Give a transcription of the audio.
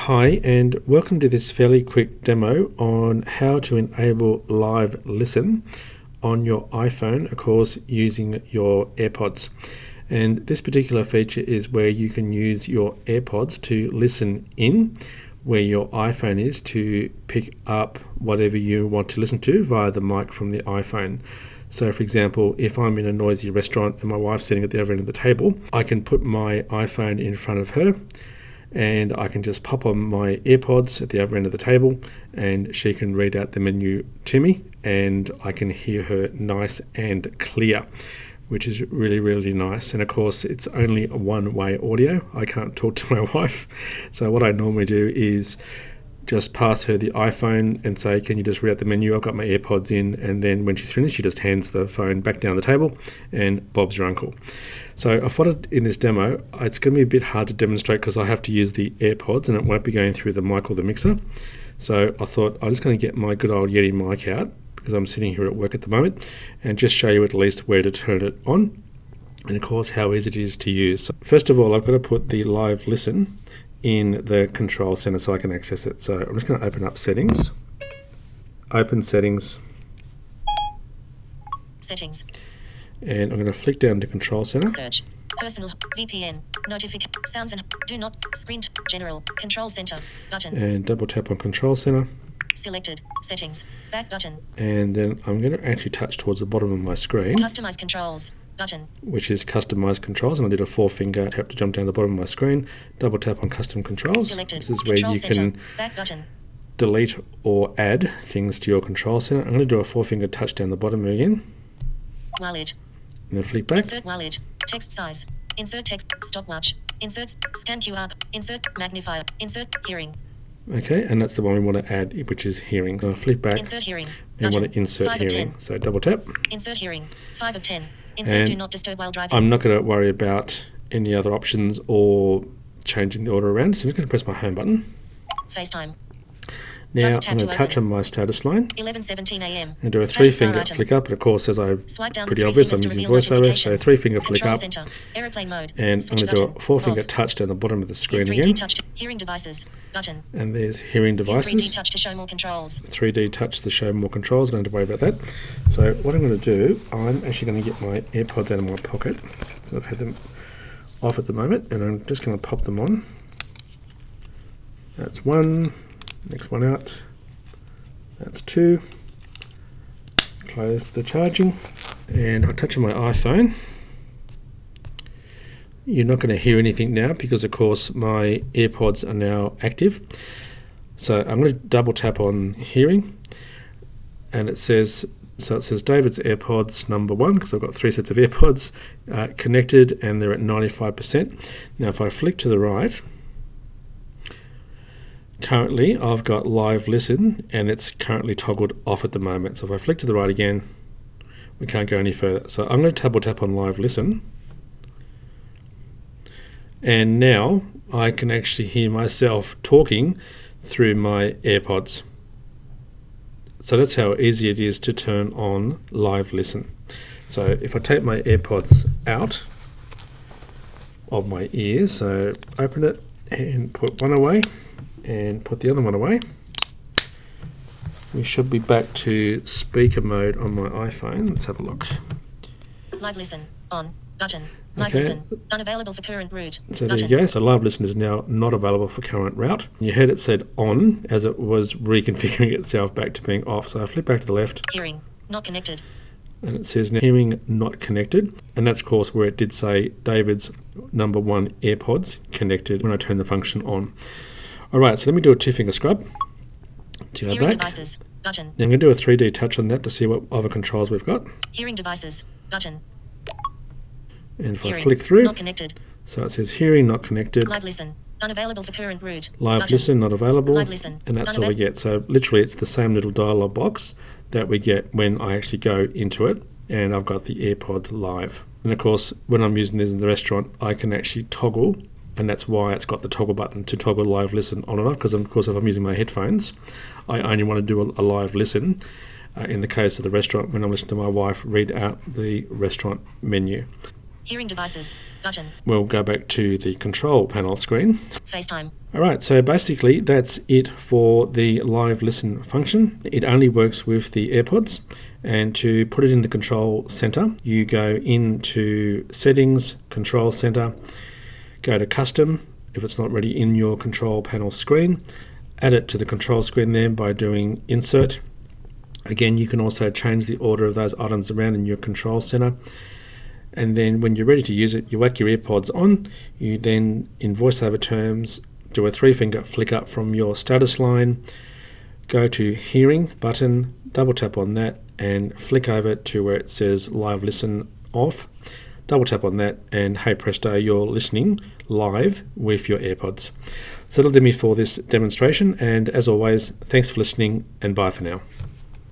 Hi, and welcome to this fairly quick demo on how to enable Live Listen on your iPhone, of course, using your AirPods. And this particular feature is where you can use your AirPods to listen in where your iPhone is to pick up whatever you want to listen to via the mic from the iPhone. So for example, if I'm in a noisy restaurant and my wife's sitting at the other end of the table, I can put my iPhone in front of her and I can just pop on my AirPods at the other end of the table and she can read out the menu to me and I can hear her nice and clear, which is really, really nice. And of course, it's only a one-way audio. I can't talk to my wife. So what I normally do is just pass her the iPhone and say, can you just read out the menu? I've got my AirPods in. And then when she's finished, she just hands the phone back down the table and Bob's your uncle. So I thought in this demo, it's going to be a bit hard to demonstrate because I have to use the AirPods and it won't be going through the mic or the mixer. So I thought I'm just going to get my good old Yeti mic out because I'm sitting here at work at the moment and just show you at least where to turn it on and of course how easy it is to use. So first of all, I've got to put the Live Listen in the control center so I can access it. So I'm just going to open up settings, open settings, and I'm going to flick down to control center. Search, personal, VPN, notification, sounds and do not, screen, general, control center, button. And double tap on control center. Selected, settings, back button. And then I'm going to actually touch towards the bottom of my screen. Customize controls, button. Which is customize controls, and I did a 4-finger tap to jump down the bottom of my screen. Double tap on custom controls. Selected, this is where control you center, can back button. Delete or add things to your control center. I'm going to do a 4-finger touch down the bottom again. Wallet. And then flick back. Insert wallet, text size, insert text, stopwatch, insert, scan QR, insert, magnifier, insert, hearing. Okay, and that's the one we want to add, which is hearing. So I flick back. Insert hearing. And want to insert hearing. So double tap. Insert hearing. 5 of 10. Insert and do not disturb while driving. I'm not going to worry about any other options or changing the order around. So I'm just going to press my home button. FaceTime. Now I'm going to touch on my status line 11:17 a.m. and do a 3-finger flick up. And of course, as I pretty obvious, I'm using VoiceOver, so 3-finger flick up. Center, airplane mode, and I'm going to do a 4-finger touch down the bottom of the screen again. Hearing devices button. And there's hearing devices. 3D touch to show more controls. 3D touch to show more controls. Don't have to worry about that. So what I'm going to do, I'm actually going to get my AirPods out of my pocket. So I've had them off at the moment, and I'm just going to pop them on. That's one. Next one out. That's 2. Close the charging. And I'll touch on my iPhone. You're not going to hear anything now because of course my AirPods are now active. So I'm going to double tap on hearing and it says David's AirPods number 1 because I've got 3 sets of AirPods connected and they're at 95%. Now if I flick to the right, currently I've got Live Listen and it's currently toggled off at the moment. So if I flick to the right again, we can't go any further. So I'm going to double tap on Live Listen. And now I can actually hear myself talking through my AirPods. So that's how easy it is to turn on Live Listen. So if I take my AirPods out of my ears, so open it and put one away and put the other one away, we should be back to speaker mode on my iPhone. Let's have a look. Live Listen on button. Live Listen unavailable for current route. So there you go. So Live Listen is now not available for current route. You heard it said on as it was reconfiguring itself back to being off. So I flip back to the left. Hearing not connected. And it says now hearing not connected. And that's of course where it did say David's number 1 AirPods connected when I turned the function on. Alright, so let me do a 2-finger scrub to go Hearing back. devices button. Now I'm going to do a 3D touch on that to see what other controls we've got. Hearing devices button. And if hearing, I flick through, not connected. So it says hearing not connected. Live Listen unavailable for current route. Live button. Listen not available. Live Listen and that's all we get. So literally it's the same little dialog box that we get when I actually go into it and I've got the AirPods live. And of course when I'm using this in the restaurant I can actually toggle, and that's why it's got the toggle button to toggle Live Listen on and off, because of course if I'm using my headphones I only want to do a live listen in the case of the restaurant when I'm listening to my wife read out the restaurant menu. Hearing devices. Button. We'll go back to the control panel screen. FaceTime. Alright, so basically that's it for the live listen function. It only works with the AirPods, and to put it in the control center, you go into settings, control center, go to custom if it's not already in your control panel screen, add it to the control screen there by doing insert. Again, you can also change the order of those items around in your control center. And then when you're ready to use it, you whack your AirPods on. You then, in VoiceOver terms, do a 3-finger flick up from your status line, go to hearing button, double tap on that, and flick over to where it says live listen off. Double tap on that, and hey presto, you're listening live with your AirPods. So that'll do me for this demonstration, and as always, thanks for listening, and bye for now.